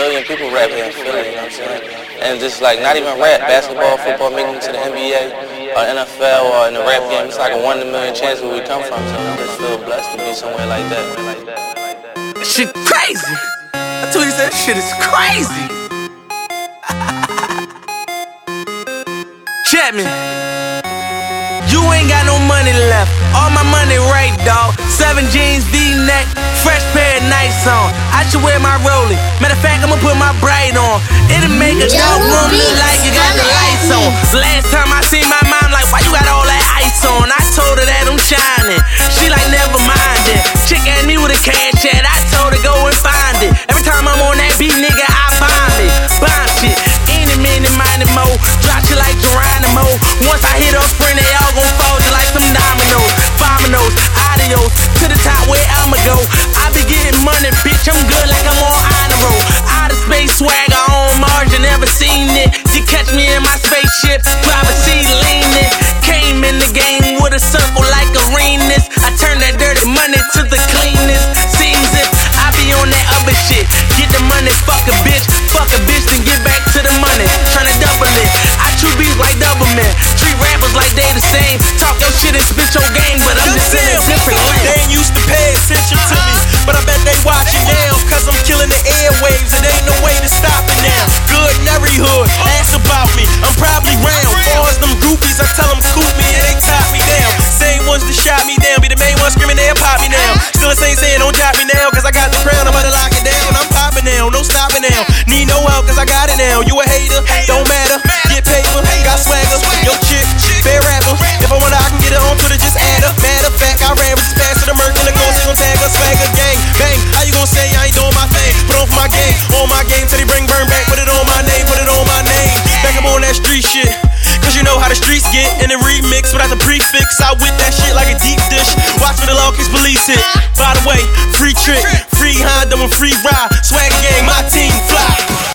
million people rap here in Philly, you know what I'm saying? And just like not even rap, basketball, football, making it to the NBA or NFL or in the rap game, it's like a 1 in a million chance where we come from. So I just feel blessed to be somewhere like that. That shit crazy. I told you that shit is crazy. Chapman, you ain't got no money left. All my money right, dawg. 7 jeans, V-neck, fresh pair of nights on. I should wear my Rollie. Matter of fact, I'ma put my bright on. It'll make a dark room look like you got the lights on. Last time I seen my mom, like, why you got all that ice on? I told her that I'm shining. She like, never mind it. Chick at me with a cash at. I told her go and find it. Every time I'm on that beat, nigga, I bomb it. Bomb shit. Any minute, minded mo. Drop shit like Geronimo. Once I hit up spring, they all gon' fall just like some dominoes. Bominos, adios, to the top where I'ma go. I be getting money, bitch, I'm good like I'm on honor roll. Outer space swagger on Mars, you never seen it. You catch me in my spaceship, privacy leaning. Came in the game with a circle like arenas. I turn that dirty money to the cleanest. Seems if I be on that other shit. Get the money, fuck a bitch, then get back to the money. Tryna double it, I chew beats like double man. Treat rappers like they the same. Talk your shit and spit your game, but I'm just in a different lane. They ain't used to pay attention to me, but I bet they watching now. Cause I'm killing the airwaves, it ain't no way to stop it now. Good in every hood, ask about me, I'm probably round. Far as them groupies, I tell them scoop me and they top me down. Same ones that shot me down, be the main ones screaming they'll pop me now. Still the same saying don't drop me now, cause I got the crown, I'm about to lock it down. I'm popping now, no stopping now. Need no help cause I got it now. You a hater, don't matter, get paper, got swagger, yo chick, fair rapper. If I wanna I can get it on Twitter, just add her. Matter of fact, I ran with the fast to the murk and the ghost, they gon' tag us swagger gang. Bang, how you gon' say I ain't doing my thing? Put on for my game, on my game till they bring burn back. Put it on my name, put it on my name. Back up on that street shit, cause you know how the streets get. In the remix without the prefix, I whip that shit like a deep dish. Watch for the law case police hit. By the way, free trick, free Honda and free ride. Swagger gang, my team fly.